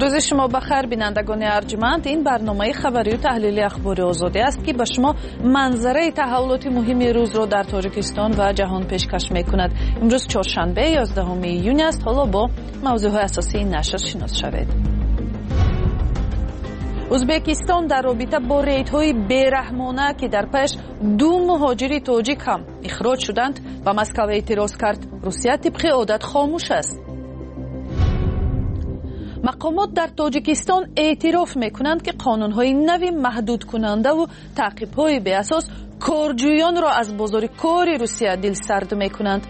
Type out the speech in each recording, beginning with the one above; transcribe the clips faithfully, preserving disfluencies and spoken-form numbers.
روز شما بخیر بینندگان ارجمند. این برنامه خبری و تحلیلی اخباری آزادی است که به شما منظره تحولات مهم روز را در تاجیکستان و جهان پیشکش می‌کند. امروز چهارشنبه یازدهم ایون است. حالا با موضوعات اساسی این نشر شناس شوید. ازبکستان در رابطه با ریدهای بیرحمانه که در پیش دو مهاجر تاجیک هم اخراج شدند و مسکو اعتراض کرد. روسیه طبق عادت خاموش است. مقامات در تاجیکستان اعتراف میکنند که قانونهای نوی محدود کننده و تعقیب‌های به اساس کارجویان را از بازار کار روسیه دلسرد میکنند.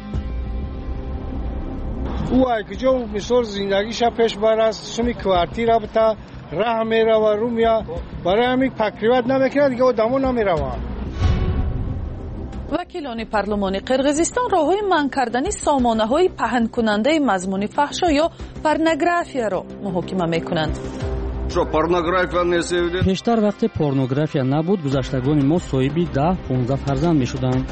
او اگه مثال زندگیش پیش بر از سومی کوارتیر بتا راه میره و رو میاد برای همین پکریوت نمیکنه دیگه آدمو نمیره. وکیلان پارلمانی قرقیزستان راههای منع کردن سامانه‌های پهن کننده مضمون فحشا یا پورنوگرافیا را محاکمه میکنند. پیشتر وقت پورنوگرافیا نبود گذشتگان ما صاحبی ده پانزده فرزند میشدند.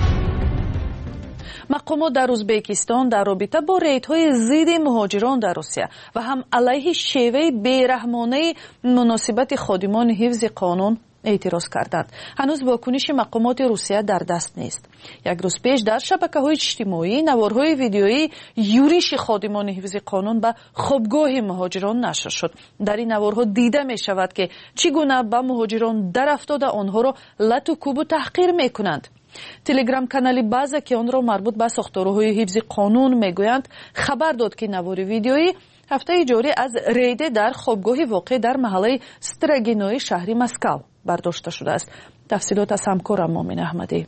مقامات در ازبکستان در رابطه با ریدهای ضد مهاجران در روسیه و هم علیه شیوه بیرحمانه مناسبت خادمان حفظ قانون اعتراض کردند. هنوز واکنش مقامات روسیه در دست نیست. یک روز پیش در شبکه‌های اجتماعی نوارهای ویدیویی یورش خادمان حفظ قانون به خوابگاه مهاجران نشر شد. در این نوارها دیده می شود که چگونه به مهاجران در افتاده آنها را لط و کوب و تحقیر می کنند. تلگرام کانالی بازا که آن را مربوط به ساختارهای حفظ قانون میگویند خبر داد که نوار ویدیویی هفته جاری از رید در خوابگاه واقع در محله ستراگینوی شهر مسکو برداشته شده است. تفصیلات از همکارم مؤمن احمدی.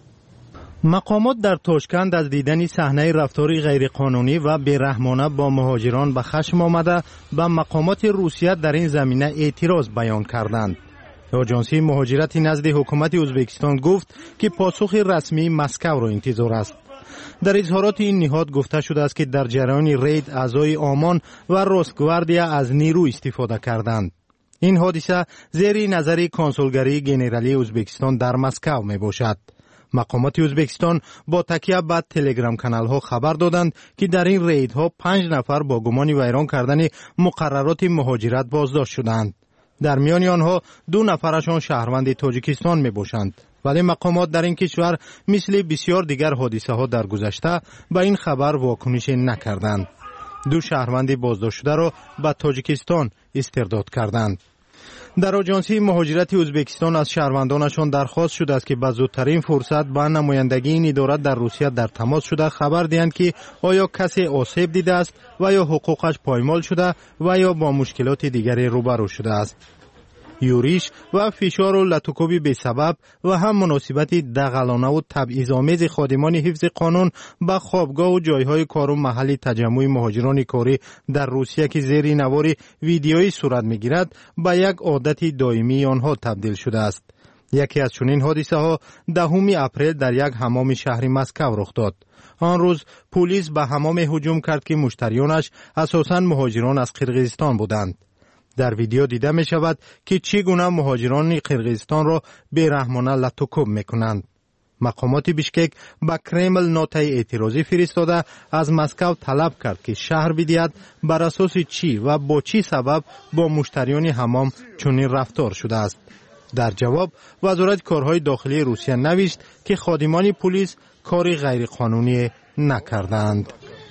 مقامات در تاشکند از دیدن صحنه رفتاری غیرقانونی و بیرحمانه با مهاجران به خشم آمده به مقامات روسیه در این زمینه اعتراض بیان کردند. آژانسی مهاجرت نزد حکومت ازبکستان گفت که پاسخ رسمی مسکو را انتظار است. در اظهارات این نهاد گفته شده است که در جریان رید اعضای آمان و روسگواردیا از نیرو استفاده کردند. این حادثه زیر نظر کنسولگری گنرالی ازبکستان در مسکو می باشد. مقامات ازبکستان با تکیه به تلگرام کانال ها خبر دادند که در این ریدها پنج نفر با گمان ویران کردن مقررات مهاجرت بازداشت شدند. در میان آنها دو نفرشان شهروند تاجیکستان می باشند. ولی مقامات در این کشور مثل بسیار دیگر حادثه ها در گذشته به این خبر واکنش نکردند. دو شهروند بازداشت شده را به تاجیکستان استرداد کردند. در آژانسی مهاجرت ازبکستان از شهروندانشان درخواست شده است که به زودترین فرصت با نمایندگی این اداره در روسیه در تماس شده خبر دهند که آیا کسی آسیب دیده است و یا حقوقش پایمال شده و یا با مشکلات دیگری روبرو شده است. یوریش و فشار و لطوکوبی به سبب و هم مناسبت دغلانه و تبعیض‌آمیز خادمان حفظ قانون به خوابگاه و جایهای کار و محل تجمع مهاجران کاری در روسیه که زیر نوار ویدیویی صورت می‌گیرد به یک عادت دائمی آنها تبدیل شده است. یکی از چنین حادثه ها دهم اپریل در یک حمام شهر مسکو رخ داد. آن روز پلیس به حمام هجوم کرد که مشتریانش اساساً مهاجران از قرقیزستان بودند. در ویدیو دیده می شود که چگونه مهاجران قرقیزستان را بیرحمانه لط و کوب می کنند. مقامات بیشکک به کرمل نوتای اعتراضی فرستاده از مسکو طلب کرد که شهر بدهد بر اساس چی و با چی سبب با مشتریان حمام چنین رفتار شده است. در جواب وزارت کارهای داخلی روسیه نوشت که خادمان پلیس کاری غیرقانونی نکردند.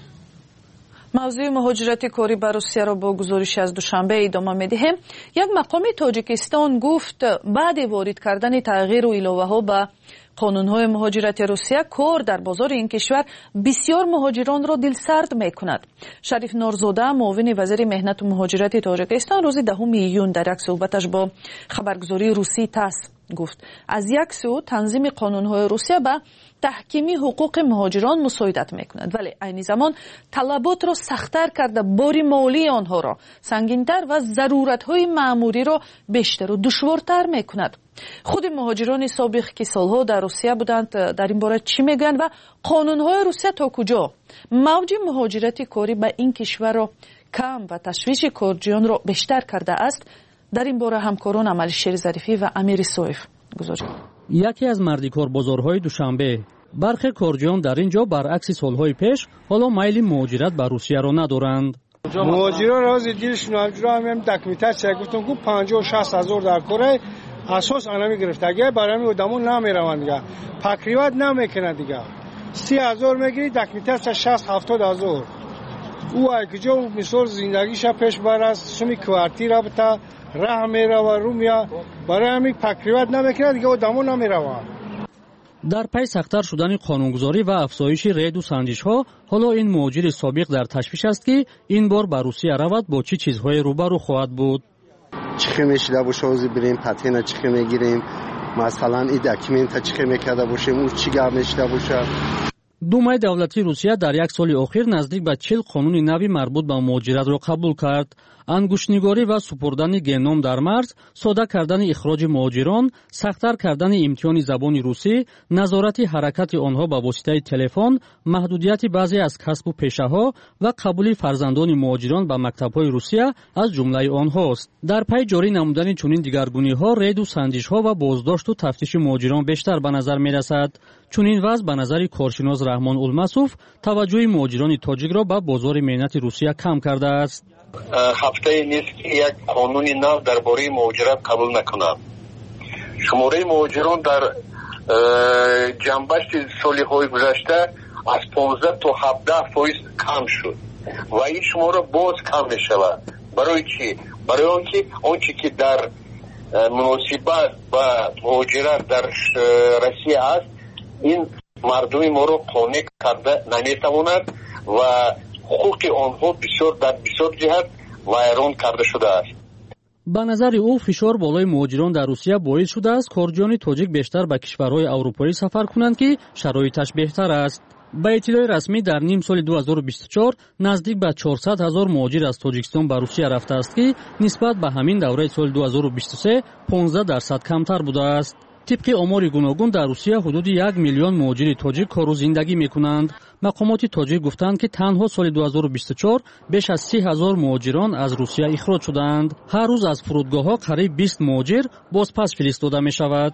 موضوع مهاجرت کاری به روسیه را با گزارش از دوشنبه ادامه می‌دهیم. یک مقام تاجیکستان گفت بعد وارد کردن تغییر و علاوه ها به قانون‌های مهاجرت روسیه کار در بازار این کشور بسیار مهاجران را دلسرد می‌کند. شریف نورزاده معاون وزیر مهنت و مهاجرت تاجیکستان روز دهم ایون در یک صحبتش با خبرگزاری روسی تاس گفت از یک سو تنظیم قانون‌های روسیه به تحکیمی حقوق مهاجران مساعدت می‌کند، ولی عین زمان طلبات را سخت‌تر کرده بار مالی آنها را سنگین‌تر و ضرورت‌های مأموری را بیشتر و دشوارتر می‌کند. خود مهاجران سابق که سالها در روسیه بودند در این باره چی میگن و قانون‌های روسیه تا کجا موج مهاجرت کاری به این کشور را کم و تشویش کارجویان را بیشتر کرده است؟ در این باره همکاران عملشیر ظریفی و امیر سویف گزارش. یکی از مردیکار بازارهای دوشنبه برخی کارجویان در اینجا برعکس سالهای پیش حالا میل مهاجرت به روسیه را ندارند. مهاجران راز دیلشون همجورا هم دکمیتر گفتم که پنجاه و شصت هزار در کره اساس انمی گرفته. اگه برای آدمون نمیروند دیگه پکریوت نمیکنه دیگه سی هزار میگیری دکمیتر شصت هفتاد هزار او اگه مثال زندگیش پیش بره سومی کوارتیر بتا راه میره و رو میاد برای همین پکریوت نمیکنه دیگه آدمون نمیروند. дар пай сахттар шудани қонунгузорӣ ва афзоиши рейду санҷишҳо ҳоло ин муҳоҷири собиқ дар ташвиш аст ки ин бор ба Русия равад бо чӣ чизҳое рӯбарӯ хоҳад буд. чихе мешида боша ҳозир бирем патена чихе мегирем масалан и документа чихе мекарда бошем у чӣ гап мешида боша. думаи давлатии Русия дар як соли охир наздик ба чил қонуни нави марбут ба муҳоҷиратро қабул кард. ангушнигорӣ ва супурдани геном дар марз, сода кардани ихроҷи муҳоҷирон, сахттар кардани имтиҳони забони русӣ, назорати ҳаракати онҳо ба воситаи телефон, маҳдудияти баъзе аз касбу пешаҳо ва қабули фарзандони муҳоҷирон ба мактабҳои Русия аз ҷумлаи онҳост. дар пай ҷорӣ намудани чунин дигаргуниҳо рейду санҷишҳо ва боздошту тафтиши муҳоҷирон бештар ба назар мерасад. чунин вазъ ба назари коршинос Раҳмон Улмасов таваҷҷӯҳи муҳоҷирони тоҷикро ба бозори меҳнати Русия кам кардааст. ҳафтае нест ки як қонуни нав дар бораи муҳоҷират қабул накунад. шумораи муҳоҷирон дар ҷанбашти солиҳои гузашта аз понздаҳ то ҳабдаҳ фоиз кам шуд ва ин шумора боз кам мешавад. барои чӣ? барои он ки он чӣ ки дар муносибат ба муҳоҷират дар Россия аст, ин мардуми моро қонеъ карда наметавонад ва ҳуқуқи онҳо бисёр дар бисёр ҷиҳат вайрон карда шудааст. ба назари ӯ фишор болои муҳоҷирон дар Русия боис шудааст корҷиёни тоҷик бештар ба кишварҳои аврупоӣ сафар кунанд ки шароиташ беҳтар аст. ба иттилои расмӣ дар ним соли ду ҳазору бисту чор наздик ба чорсад ҳазор муҳоҷир аз Тоҷикистон ба Русия рафтааст ки нисбат ба ҳамин давраи соли ду ҳазору бисту се понздаҳ дарсад камтар будааст. тибқи омори гуногун дар Русия ҳудуди як миллион муҳоҷири тоҷик кору зиндагӣ мекунанд. мақомоти тоҷик гуфтанд ки танҳо соли ду ҳазору бисту чор беш аз си ҳазор муҳоҷирон аз Русия ихроҷ шуданд. ҳар рӯз аз фурудгоҳҳо қариб бист муҳоҷир бозпас фиристода мешавад.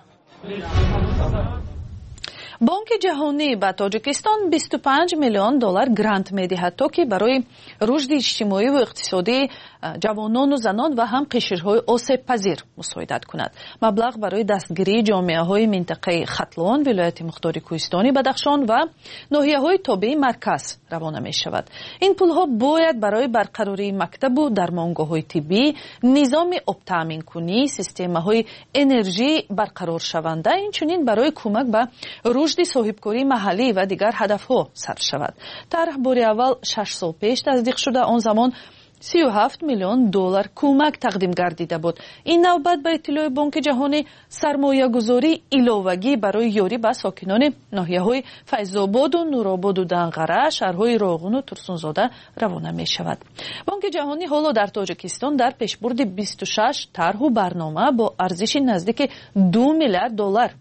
бонки ҷаҳонӣ ба Тоҷикистон бисту панҷ миллион доллар грант медиҳад то ки барои рушди иҷтимоиву иқтисодии ҷавонону занон ва ҳам қишрҳои осебпазир мусоидат кунад. маблағ барои дастгирии ҷомеаҳои минтақаи Хатлон, вилояти Мухтори Кӯҳистони Бадахшон ва ноҳияҳои тобеи марказ равона мешавад. ин пулҳо бояд барои барқарории мактабу дармонгоҳҳои тиббӣ, низоми обтаъминкунӣ, системаҳои энержии барқароршаванда, инчунин барои кӯмак ба рушди соҳибкории маҳаллӣ ва дигар ҳадафҳо сарф шавад. тарҳ бори аввал шаш сол пеш таздиқ шуда, он замон сию ҳафт миллион доллар кӯмак тақдим гардида буд. ин навбат ба иттилои Бонки ҷаҳонӣ сармоягузории иловагӣ барои ёрӣ ба сокинони ноҳияҳои Файзободу, Нурободу Данғара, шаҳрҳои Роғуну Турсунзода равона мешавад. Бонки ҷаҳонӣ ҳоло дар Тоҷикистон дар пешбурди бисту шаш тарҳу барнома бо арзиши наздики ду миллиард доллар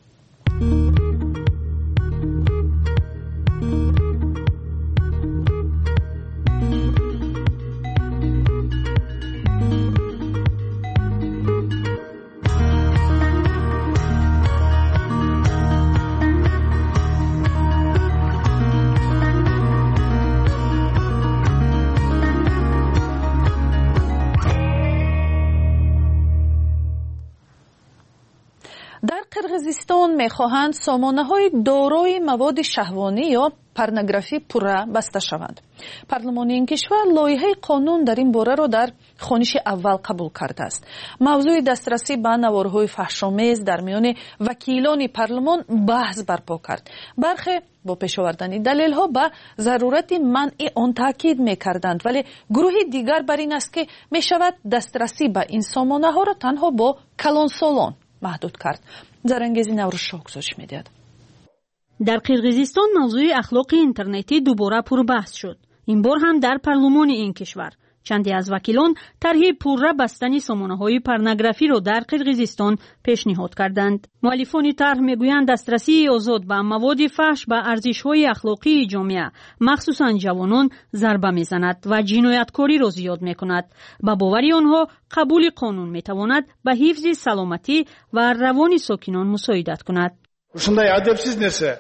қирғизистон мехоҳанд сомонаҳои дорои маводи шаҳвонӣ ё порнографӣ пурра баста шаванд. парлумони ин кишвар лоиҳаи қонун дар ин бораро дар хониши аввал қабул кардааст. мавзӯи дастрасӣ ба наворҳои фаҳшомез дар миёни вакилони парлумон баҳс барпо кард. бархе бо пешовардани далелҳо ба зарурати манъи он таъкид мекарданд, вале гурӯҳи дигар бар ин аст ки мешавад дастрасӣ ба ин сомонаҳоро танҳо бо калонсолон маҳдуд кард. зарангези Наврӯзшоҳ гузориш медиҳад. дар қирғизистон мавзӯи ахлоқи интернетӣ дубора пурбаҳс шуд. ин бор ҳам дар парлумони ин кишвар чанде аз вакилон тарҳи пурра бастани сомонаҳои порнографиро дар қирғизистон пешниҳод карданд. муаллифони тарҳ мегӯянд дастрасии озод ба маводи фаҳш ба арзишҳои ахлоқии ҷомеа, махсусан ҷавонон, зарба мезанад ва ҷинояткориро зиёд мекунад. ба бовари онҳо қабули қонун метавонад ба ҳифзи саломатӣ ва равони сокинон мусоидат кунад. ушундай адабсиз нерса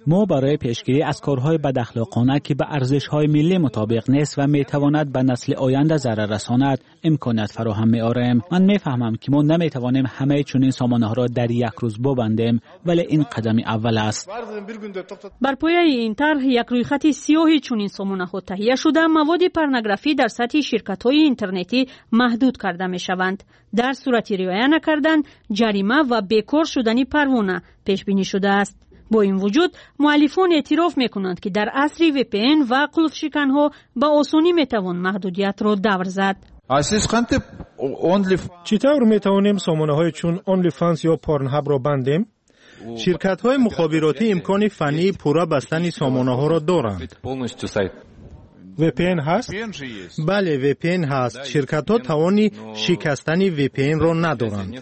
ما برای پیشگیری از کارهای بداخلاقانه که به ارزش‌های ملی مطابق نیست و میتواند به نسل آینده ضرر رساند امکانات فراهم می‌آوریم. من میفهمم که ما نمیتوانیم همه چنین سامانه‌ها را در یک روز ببندیم، ولی این قدم اول است. بر پایه این طرح یک رویخط سیاه چنین سامانه‌ها تهیه شده، مواد پورنوگرافی در سطح شرکت‌های اینترنتی محدود کرده می‌شوند. در صورت رعایت نکردن جریمه و بیکار شدن پروانه پیش بینی شده است. با این وجود مؤلفان اعتراف میکنند که در عصر وی پی ان و قلف شکنها به آسانی میتوان محدودیت را دور زد. چطور میتوانیم سامانه های چون اونلی فانس یا پورنهاب را بندیم؟ شرکت های مخابراتی امکان فنی پورا بستن سامانه ها را دارند. وی پی ان هست؟ بله وی پی ان هست. شرکت ها توانی شکستن وی پی ان را ندارند.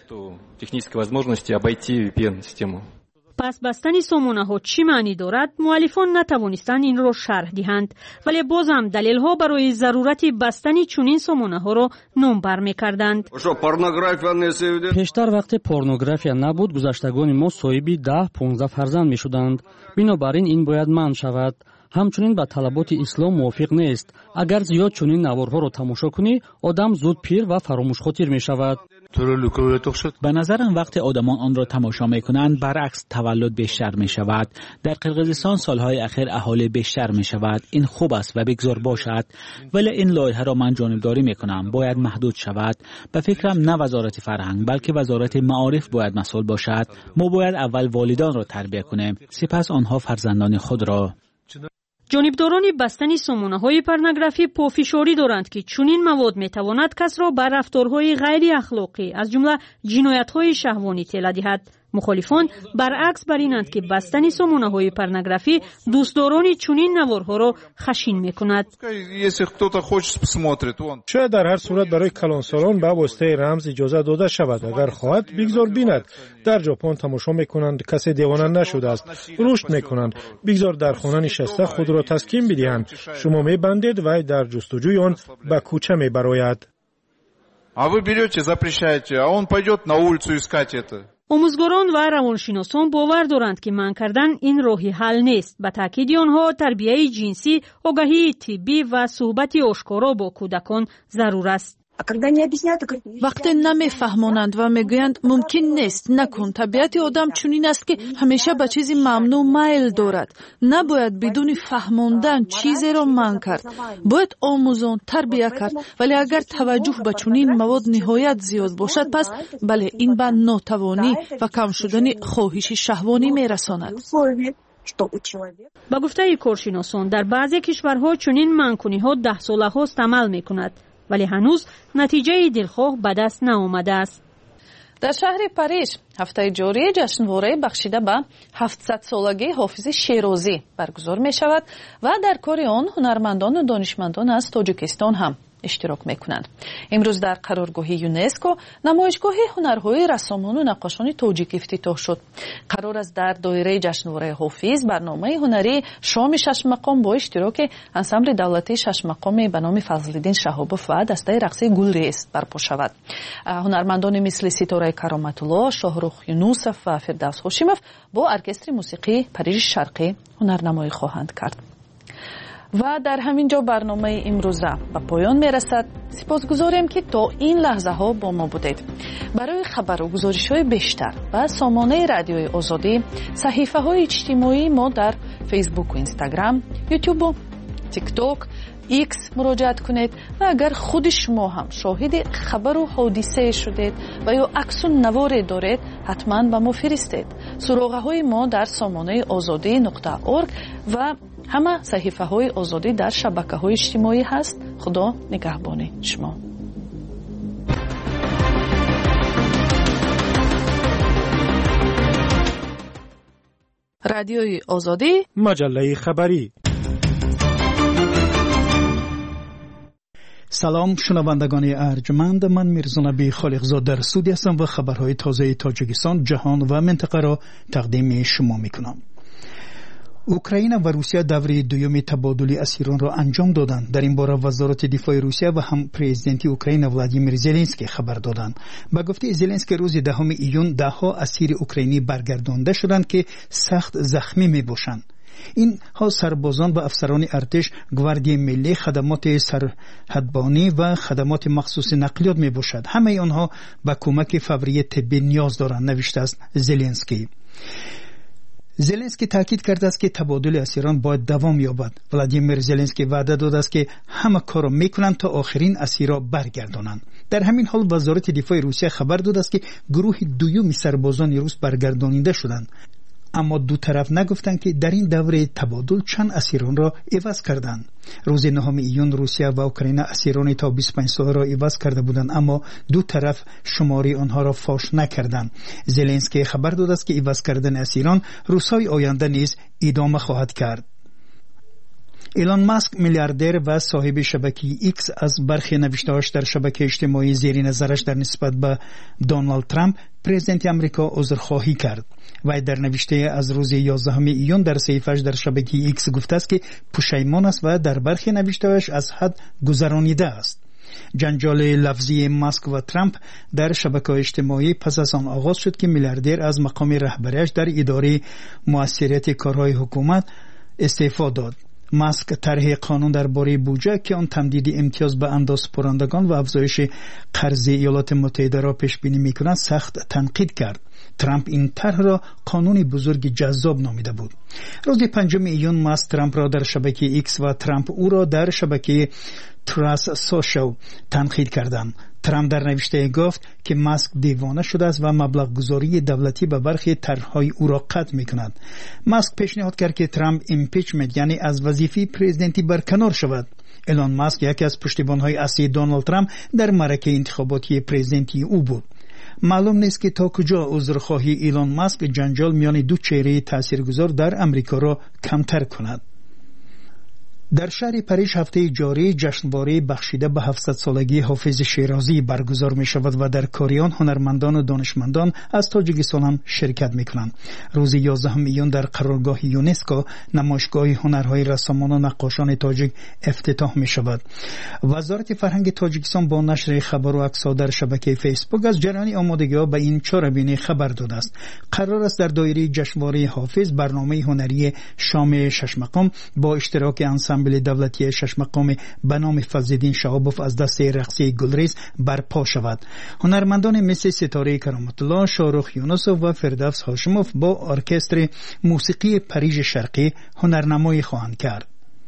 پس بستن سامانه ها چی معنی دارد؟ مؤلفان نتوانستند این را شرح دهند، ولی باز هم دلیل ها برای ضرورت بستن چنین سامانه ها را نام بر می کردند. پیشتر وقتی پورنوگرافیا نبود گذشتگان ما صاحبی ده پانزده فرزند می شدند. بنابراین این باید منع شود. همچنین با طلبات اسلام موافق نیست. اگر زیاد چنین نوارها را تماشا کنی آدم زود پیر و فراموش خاطر می شود. به نظرم وقتی آدمان آن را تماشا می کنند برعکس تولد بیشتر می شود. در قرقیزستان سالهای اخیر اهالی بیشتر می شود. این خوب است و بگذار باشد، ولی این لایحه را من جانبداری می کنم باید محدود شود. به فکرم نه وزارت فرهنگ بلکه وزارت معارف باید مسئول باشد. ما باید اول والدان را تربیت کنیم، سپس آنها فرزندان خود را. جانبداران بستن سامانه‌های پورنوگرافی پافشاری دارند که چنین مواد میتواند کس را بر رفتارهای غیر اخلاقی از جمله جنایت‌های شهوانی اطلاع دهد. مخالفان برعکس بر اینند که بستن سامانه‌های پورنوگرافی دوستداران چنین نوارها را خشین می‌کند. شاید در هر صورت برای کلانسالان به واسطه رمز اجازه داده شود. اگر خواهد بگذار بیند. در ژاپن تماشا می‌کنند کسی دیوانه نشده است. رشد می‌کنند. بگذار در خانه نشسته خود را تسکین بدهند. شما می‌بندید و در جستجوی آن به کوچه می‌براید. А вы берете, запрещаете, а он пойдет на улицу искать это. آموزگاران و روانشناسان باور دارند که منع کردن این راهی حل نیست. به تاکید آنها تربیت جنسی، آگاهی طبی و صحبت آشکارا با کودکان ضرور است. وقتی نمیفهمانند و میگویند ممکن نیست نکن، طبیعت آدم چنین است که همیشه به چیزی ممنوع میل دارد. نباید بدون فهماندن چیزی را منع کرد. باید آموزان تربیت کرد، ولی اگر توجه به چنین مواد نهایت زیاد باشد پس بله این به ناتوانی و کم شدن خواهش شهوانی میرساند. با گفته کارشناسان در بعضی کشورها چنین منع‌کنی‌ها ده ساله هاست عمل میکند، ولی هنوز نتیجه دلخواه به دست نآمده است. در شهر پاریژ هفته جاری جشنواره بخشیده به هفتصد سالگی حافظ شیرازی برگزار می شود و در کار آن هنرمندان و دانشمندان از تاجیکستان هم اشتراک میکنند. امروز در قرارگاه یونسکو نمایشگاه هنرهای رسامان و نقاشان تاجیک افتتاح شد. قرار است در دایره جشنواره حافظ برنامه هنری شام شش مقام با اشتراک انسامبل دولتی شش مقام به نام فضل‌الدین شهابوف و دسته رقص گلریز برپا شود. هنرمندان مثل ستاره کرامت الله، شاهرخ یونوسف و فردوس هاشموف با ارکستر موسیقی پاریژ شرقی هنرنمایی خواهند کرد. و در همین جا برنامه امروزه به پایان میرسد. سپاسگزاریم که تا این لحظه ها با ما بودید. برای خبر و گزارش های بیشتر و سامانه رادیوی آزادی صحیفه های اجتماعی ما در فیسبوک و اینستاگرام، یوتیوب و تیک توک، ایکس مراجعت کنید و اگر خود شما هم شاهد خبر و حادثه شدید و یا عکس و نواری دارید حتما به ما فرستید. سراغه های ما در سامانه آزادی نقطه اورگ و همه صحیفه های آزادی در شبکه های اجتماعی هست. خدا نگهبان شما. رادیوی آزادی، مجله خبری. سلام شنوندگان ارجمند، من میرزا نبی خالقزاد در استودیو هستم و خبرهای تازه تاجیکستان، جهان و منطقه را تقدیم شما میکنم. اوکراین و روسیه دوره دوم تبادل اسیران را انجام دادند. در این باره وزارت دفاع روسیه و هم پرزیدنت اوکراین ولادیمیر زلنسکی خبر دادند. با گفته زلنسکی روز دهم ایون ده ها اسیر اوکراینی برگردانده شدند که سخت زخمی می باشند. این ها سربازان و افسران ارتش، گواردی ملی، خدمات سرحدبانی و خدمات مخصوص نقلیات می باشد. همه آنها به کمک فوری طبی نیاز دارند، نوشته است زلنسکی. زلنسکی تاکید کرده است که تبادل اسیران باید دوام یابد. ولادیمیر زلنسکی وعده داده است که همه کار را میکنند تا آخرین اسیرا برگردانند. در همین حال وزارت دفاع روسیه خبر داده است که گروه دوم سربازان روس برگردانیده شدند، اما دو طرف نگفتند که در این دوره تبادل چند اسیران را عوض کردند. روز نهم ایون روسیه و اوکراین اسیران تا بیست و پنج ساله را عوض کرده بودند، اما دو طرف شماری آنها را فاش نکردند. زلنسکی خبر داده است که عوض کردن اسیران روزهای آینده نیز ادامه خواهد کرد. ایلان ماسک میلیاردر و صاحب شبکه ایکس از برخی نوشته‌هاش در شبکه اجتماعی زیر نظرش در نسبت به دونالد ترامپ پرزیدنت آمریکا عذرخواهی کرد. و در نوشته از روز یازدهم ایون در صفحه‌اش در شبکه ایکس گفته است که پشیمان است و در برخی نوشته‌هاش از حد گذرانیده است. جنجال لفظی ماسک و ترامپ در شبکه اجتماعی پس از آن آغاز شد که میلیاردر از مقام رهبریش در اداره موثریت کارهای حکومت استعفا داد. ماسک طرح قانون درباره بودجه که آن تمدید امتیاز به اندازه‌پرندگان و افزایش قرض ایالات متحده را پیش بینی می‌کند سخت تنقید کرد. ترامپ این طرح را قانون بزرگ جذاب نامیده بود. روز پنجم ایون ماسک ترامپ را در شبکه ایکس و ترامپ او را در شبکه تراس سوشال تنقید کردند. ترامپ در نوشته گفت که ماسک دیوانه شده است و مبلغ گذاری دولتی به برخی طرح‌های او را قطع می‌کند. ماسک پیشنهاد کرد که ترامپ ایمپیچمنت یعنی از وظیفه پرزیدنتی برکنار شود. ایلان ماسک یکی از پشتیبان‌های اصلی دونالد ترامپ در معرکه انتخاباتی پرزیدنتی او بود. معلوم نیست که تا کجا عذرخواهی ایلان ماسک جنجال میان دو چهره تاثیرگذار در امریکا را کمتر کند. در شهر پاریس هفته جاری جشنواره بخشیده به هفتصد سالگی حافظ شیرازی برگزار می شود و در کاریان هنرمندان و دانشمندان از تاجیکستان هم شرکت می کنند. روز یازدهم ایون در قرارگاه یونسکو نمایشگاه هنرهای رسامان و نقاشان تاجیک افتتاح می شود. وزارت فرهنگ تاجیکستان با نشر خبر و عکس‌ها در شبکه فیسبوک از جریان آمادگی‌ها به این چهاربینی خبر داده است. قرار است در دایره جشنواره حافظ برنامه هنری شام شش مقام با اشتراک انسامبل دولتی شش مقام به نام فضل‌الدین شهابوف از دسته رقصی گلریز برپا شود. هنرمندان مثل ستاره کرامت الله، شاروخ یونسوف و فردوس هاشموف با ارکستر موسیقی پاریژ شرقی هنرنمایی خواهند کرد.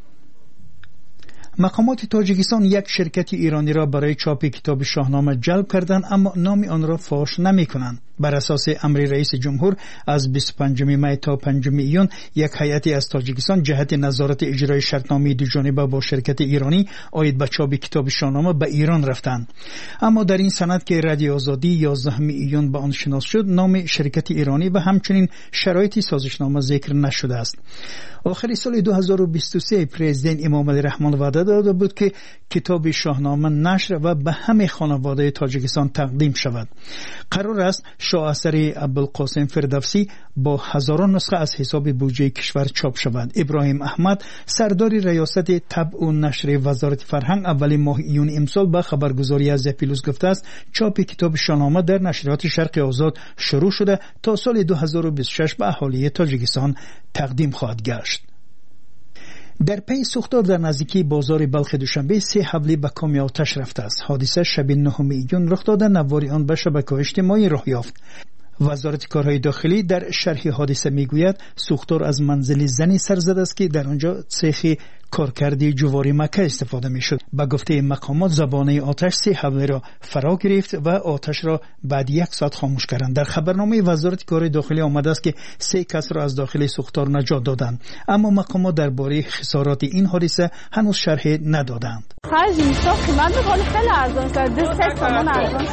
مقامات تاجیکستان یک شرکت ایرانی را برای چاپ کتاب شاهنامه جلب کردند، اما نام آن را فاش نمی کنند. بر اساس امر رئیس جمهور از بیست و پنجم می تا پنجم ایون یک هیئتی از تاجیکستان جهت نظارت اجرای شرطنامه دوجانبه با شرکت ایرانی آید به چاپ کتاب شاهنامه به ایران رفتند. اما در این سند که رادیو آزادی یازدهم ایون به آن شناس شد، نام شرکت ایرانی و همچنین شرایط سازشنامه ذکر نشده است. آخر سال دو هزار و بیست و سه پرزیدنت امام علی رحمان وعده داده بود که کتاب شاهنامه نشر و به همه خانواده تاجیکستان تقدیم شود. قرار است شاه اثر ابوالقاسم فردوسی با هزاران نسخه از حساب بودجه کشور چاپ شود. ابراهیم احمد سردار ریاست طبع و نشر وزارت فرهنگ اول ماه ایون امسال با خبرگزاری از پیلوس گفته است چاپ کتاب شاهنامه در نشریات شرق آزاد شروع شده تا سال دو هزار و بیست و شش به اهالی تاجیکستان تقدیم خواهد گشت. در پی سوختار در نزدیکی بازار بلخ دوشنبه سه حمله به کامی آتش رفته است. حادثه شب نهم ایون رخ داده، نواری آن به شبکه‌های اجتماعی راه یافت. وزارت کارهای داخلی در شرح حادثه میگوید سوختار از منزل زنی سر زده است که در آنجا سیخ کارکردی جواری مکه استفاده میشد. با گفته مقامات زبانه آتش سه حمله را فرا گرفت و آتش را بعد یک ساعت خاموش کردند. در خبرنامه وزارت کارهای داخلی آمده است که سه کس را از داخل سوختار نجات دادند، اما مقامات درباره خسارات این حادثه هنوز شرح ندادند. خرج ساخت من به خیلی ارزان کرده، سه تومان ارزان.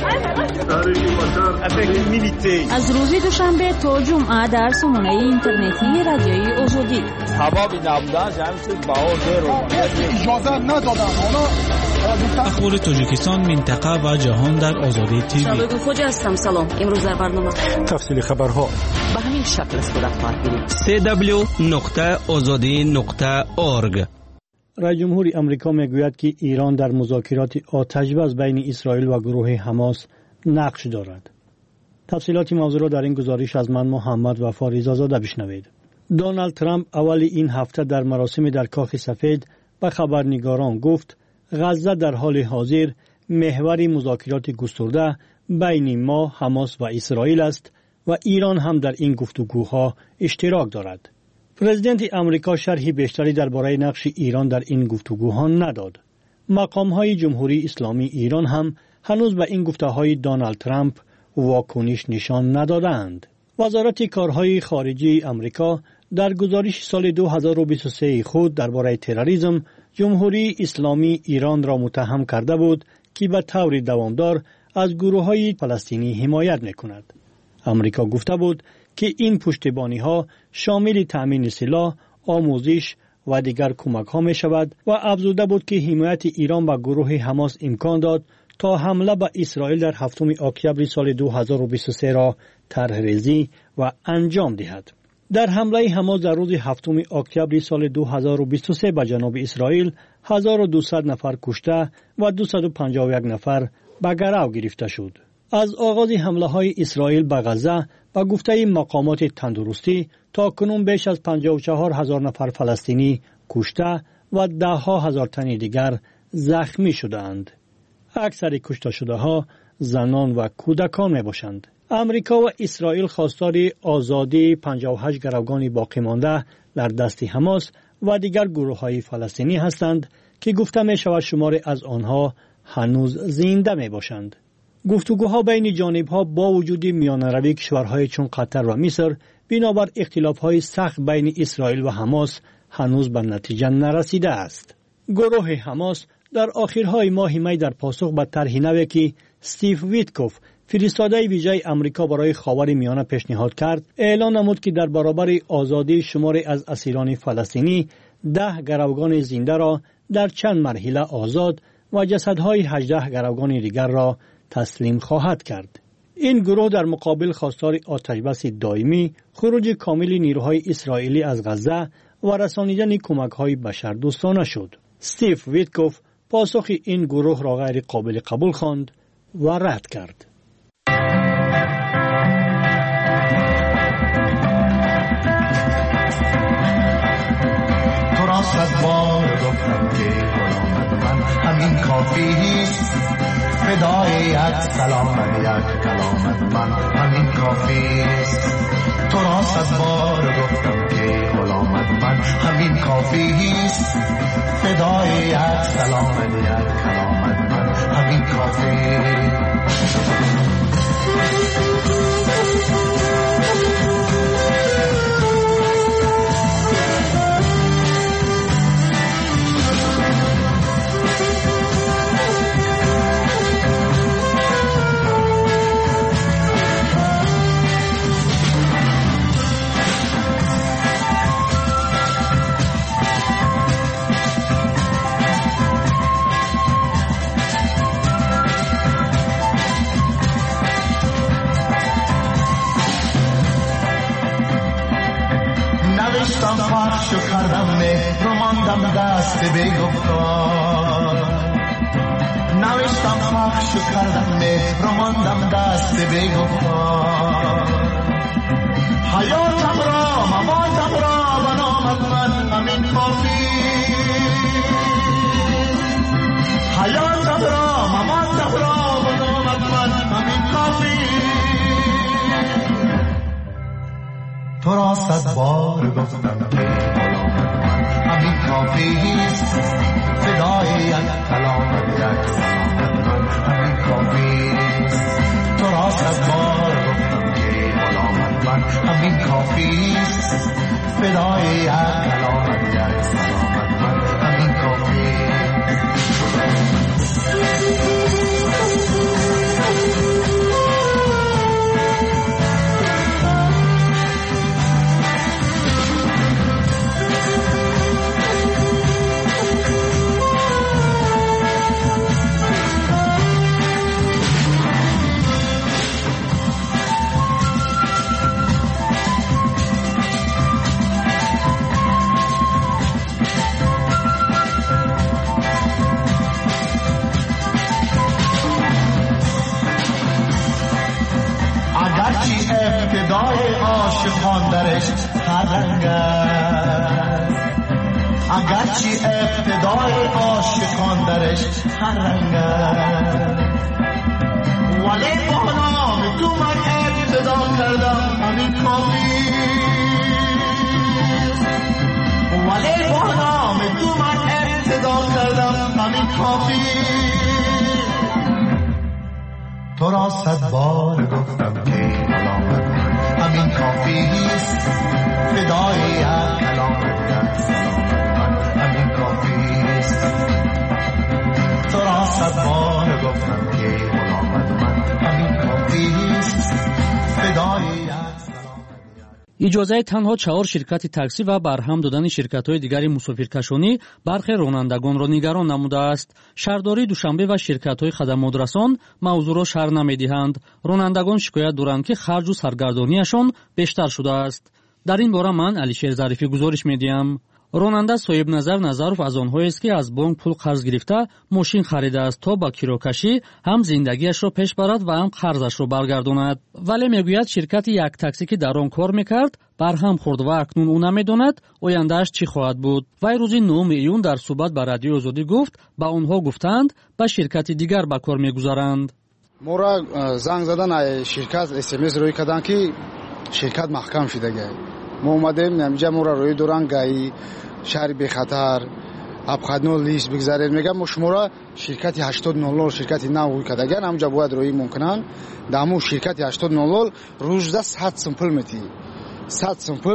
از روز دوشنبه تا جمعه در سامانه اینترنتی رادیوی آزادی هوا نبودن جمعش باور اجازه ندادن. اخبار تاجیکستان، منطقه و جهان در آزادی تیوی. شباب خوجا هستم. سلام. امروز در برنامه تفصیل خبرها به همین شکل صورت خواهد گرفت. سی دبلیو نقطه آزادی نقطه اورگ. رئیس جمهور آمریکا میگوید که ایران در مذاکرات آتش‌بس بین اسرائیل و گروه حماس نقش دارد. تفصیلات موضوع را در این گزارش از من محمد وفا رضازاده بشنوید. دونالد ترامپ اول این هفته در مراسم در کاخ سفید به خبرنگاران گفت غزه در حال حاضر محور مذاکرات گسترده بین ما، حماس و اسرائیل است و ایران هم در این گفتگوها اشتراک دارد. پرزیدنت امریکا شرحی بیشتری درباره نقش ایران در این گفتگوها نداد. مقام‌های جمهوری اسلامی ایران هم هنوز به این گفته‌های دونالد ترامپ واکنش نشان ندادند. وزارت کارهای خارجه امریکا در گزارش سال دو هزار و بیست و سه خود درباره تروریسم جمهوری اسلامی ایران را متهم کرده بود که به طور دوامدار از گروه‌های فلسطینی حمایت می‌کند. امریکا گفته بود که این پشتیبانی‌ها شامل تأمین سلاح، آموزش و دیگر کمک‌ها می‌شود و افزوده بود که حمایت ایران به گروه حماس امکان داد تا حمله به اسرائیل در هفتم اکتبر سال دو هزار و بیست و سه را طرح‌ریزی و انجام دهد. در حمله حماس در روز هفتم اکتبر سال دو هزار و بیست و سه به جنوب اسرائیل هزار و دویست نفر کشته و دویست و پنجاه و یک نفر به گرو گرفته شد. از آغاز حمله های اسرائیل به غزه به گفته مقامات تندرستی تا کنون بیش از پنجاه و چهار هزار نفر فلسطینی کشته و ده ها هزار تن دیگر زخمی شدند. اکثر کشته شده ها زنان و کودکان می باشند. امریکا و اسرائیل خواستار آزادی پنجاه و هشت گروگان باقی مانده در دست حماس و دیگر گروه های فلسطینی هستند که گفته می شود شمار از آنها هنوز زنده می باشند. گفتگوها بین جانبها با وجود میانروی کشورهای چون قطر و مصر بنابر اختلافهای سخت بین اسرائیل و حماس هنوز به نتیجه نرسیده است. گروه حماس در آخرهای ماه می در پاسخ به طرح نوی که استیو ویتکوف فرستاده ویژه امریکا برای خاور میانه پیشنهاد کرد اعلان نمود که در برابر آزادی شمار از اسیران فلسطینی ده گروگان زنده را در چند مرحله آزاد و جسدهای هجده گروگان دیگر را تسلیم خواهد کرد. این گروه در مقابل خواستار آتشبس دائمی، خروج کامل نیروهای اسرائیلی از غزه و رسانیدن کمک‌های بشردوستانه شد. استیو ویتکوف پاسخ این گروه را غیر قابل قبول خواند و رد کرد. تو را صد بار گفتم که غلامت من همین کافیست، فدای یک سلامت یک کلامت من همین کافیست. تو را صد بار گفتم که غلامت من همین کافیست، فدای یک سلامت یک کلامت من همین کافیست. نوشتم پخش و کردم مهر و ماندم دست بگفتار، نوشتم پخش و کردم مهر و ماندم دست بگفتار. حیاتم را مماتم را بنامت من همین کافی، حیاتم را مماتم را بنامت من همین کافی. تو را صد بار گفتم که غلامت من همین کافیست، فدای یک کلامت یک کلامت من همین کافیست. تو را صد بار گفتم که غلامت من همین کافیست، فدای یک کلامت یک کلامت من همین کافیست. درش هر رنگ است، اگرچه ابتدای عاشقان درش هر رنگ است، ولی با نام تو من ابتدا کردم همین کافی، ولی با نام تو من ابتدا کردم همین کافی. تو را صد بار گفتم که کلامت من همین کافی است، فدای یک کلامت یک سلامت من همین کافی است. تو را صد بار گفتم که کلامت من همین کافی است، فدای یک иҷозаи танҳо чаҳор ширкати таксӣ ва барҳам додани ширкатҳои дигари мусофиркашонӣ бархе ронандагонро нигарон намудааст. шаҳрдории душанбе ва ширкатҳои хадамотрасон мавзӯъро шарҳ намедиҳанд. ронандагон шикоят доранд ки харҷу саргардонияшон бештар шудааст. дар ин бора ман алишер зарифӣ гузориш медиҳам. ронанда соҳибназар Назаров аз онҳоест ки аз бонк пул қарз гирифта мошин харидааст, то ба кирокашӣ ҳам зиндагиашро пеш барад ва ҳам қарзашро баргардонад. вале мегӯяд ширкати як таксӣ ки дар он кор мекард барҳам хӯрд ва акнун ӯ намедонад ояндааш чӣ хоҳад буд. вай рӯзи нӯҳуми июн дар суҳбат ба радиои Озодӣ гуфт ба онҳо гуфтанд ба ширкати дигар ба кор мегузаранд. моро занг задан ширкат смс рӯй карданд ки ширкат маҳкам шудагай. мо омадем намиҷа моро рӯй доранд гаи шаҳри бехатар абхадно лист бигзаред. мегам мо шуморо ширкати ҳаштод нол нол ширкати нав рӯй кардаган ҳамҷа бояд рӯӣ мумкинан. дар мо ширкати ҳаштод нол нол рӯзда сад сум пул метӣ, сад сум пул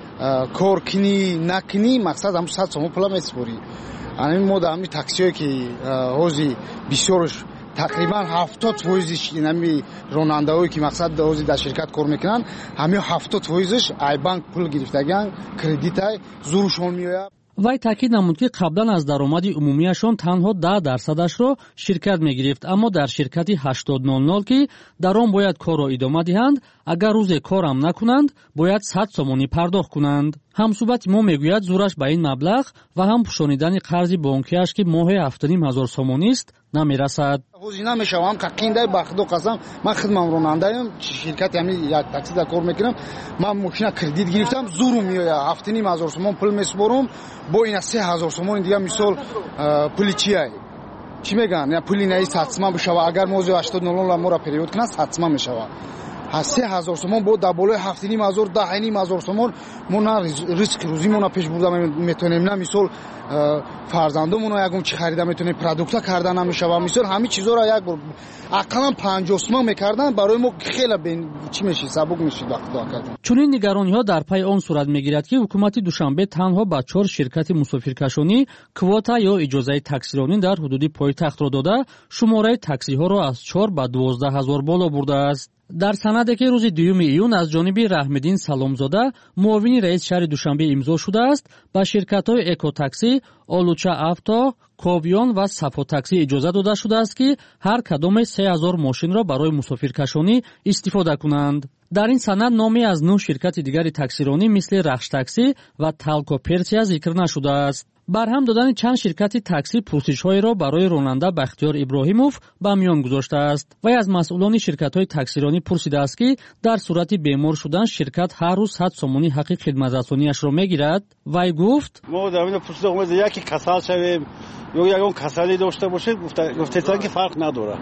кор кини накини мақсад ҳам сад сум пула месупорӣ. ҳамин мо дар ҳамин таксиҳое ки ҳози бисёрш тақрибан ҳафтод фоизи нами ронандаҳое ки мақсад ҳози дар ширкат кор мекунанд ҳамин ҳафтод фоизаш айбанк пул гирифтаган кредитай зурушон меояд. вай таъкид намуд ки қаблан аз даромади умумияшон танҳо даҳ дарсадашро ширкат мегирифт, аммо дар ширкати ҳаштод нол нол ки дар он бояд корро идома диҳанд, агар рӯзе корам накунанд бояд сад сомонӣ пардохт кунанд. ҳамсӯҳбати мо мегӯяд зураш ба ин маблағ ва ҳам пӯшонидани қарзи бонкиаш ки моҳе ҳафтаним ҳазор сомонист намерасад. ҳозир намешавам қақиндай ба худо қасам ман хидмам ронандаам ширкати ҳамин як таксида кор мекунам. ман мошина кредит гирифтам зурум меояд ҳафтаним ҳазор сомон пул месупорум, бо ина се ҳазор сомони дигар мисол пули чияй чӣ мегӯянд я пули наи садсима бишава. агар мози ҳаштод нол нол моро перевод кунад садсима мешава. се ҳазор сомон бо дар болои ҳафтаним ҳазор даҳаним ҳазор сомон мо на ризқи рӯзимона пеш бурда метонем, на мисол фарзандумона ягон чӣ харида метонем, продукта карда намешава. мисол ҳамин чизоро як бор ақаллан панҷоҳ сомон мекардан барои мо хеле чӣ мешид сабук мешид вақт доо кардан. чунин нигарониҳо дар пай он сурат мегирад ки ҳукумати душанбе танҳо ба чор ширкати мусофиркашонӣ квота ё иҷозаи таксиронӣ дар ҳудуди пойтахтро дода шумораи таксиҳоро аз чор ба дувоздаҳ ҳазор боло бурдааст. дар санаде ки рӯзи дуюми июн аз ҷониби Раҳмиддин Саломзода муовини раис шаҳри Душанбе имзо шудааст, ба ширкатҳои Экотакси, Олуча авто, Ковён ва Сафо такси иҷоза дода шудааст ки ҳар кадоме се ҳазор мошинро барои мусофиркашонӣ истифода кунанд. дар ин санад номе аз нӯҳ ширкати дигари таксиронӣ мисли Рахш такси ва Талко Персия зикр нашудааст. барҳам додани чанд ширкати таксӣ пурсишҳоеро барои ронанда Бахтиёр Иброҳимов ба миён гузоштааст. вай аз масъулони ширкатҳои таксиронӣ пурсидааст ки дар сурати бемор шудан ширкат ҳар рӯз сад сомонӣ ҳаққи хидматрасониашро мегирад. вай гуфт: мо дар ин пурсида омад яки касал шавем ё ягон касале дошта бошед гуфтед ки фарқ надорад.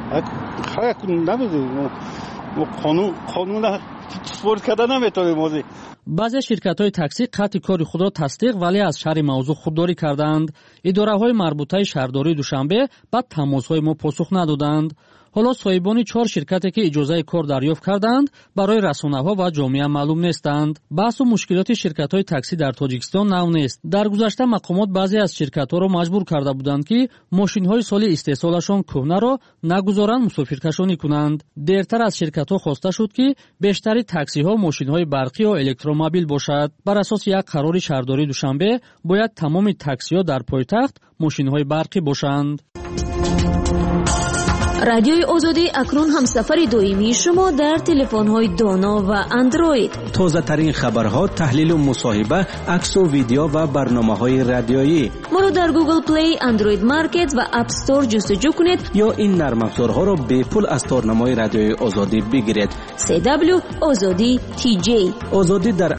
ҳар намедонем мо қонун қонуна спорт карда наметавонем. ҳозир баъзе ширкатҳои таксӣ қатъи кори худро тасдиқ вале аз шарҳи мавзӯъ худдорӣ карданд. идораҳои марбутаи шаҳрдории Душанбе ба тамосҳои мо посух надоданд. ҳоло соҳибони чор ширкате ки иҷозаи кор дарёфт карданд барои расонаҳо ва ҷомеа маълум нестанд. баҳсу мушкилоти ширкатҳои таксӣ дар Тоҷикистон нав нест. дар гузашта мақомот баъзе аз ширкатҳоро маҷбур карда буданд ки мошинҳои соли истеҳсолашон кӯҳнаро нагузоранд мусофиркашонӣ кунанд. дертар аз ширкатҳо хоста шуд ки бештари таксиҳо мошинҳои барқӣ ё электромобил бошад. бар асоси як қарори шаҳрдории Душанбе бояд тамоми таксиҳо дар пойтахт мошинҳои барқӣ бошанд. радиои озодӣ акнун ҳамсафари доимии шумо дар телефонҳои доно ва андроид. тозатарин хабарҳо, таҳлилу мусоҳиба, аксу видео ва барномаҳои радиоӣ. моро дар Google Play, Android Market ва App Store ҷустуҷӯ кунед ё ин нармафзорҳоро бепул аз торнамои радиои озодӣ бигиред. си дабл ю озодӣ ти ҷей. озодӣ дар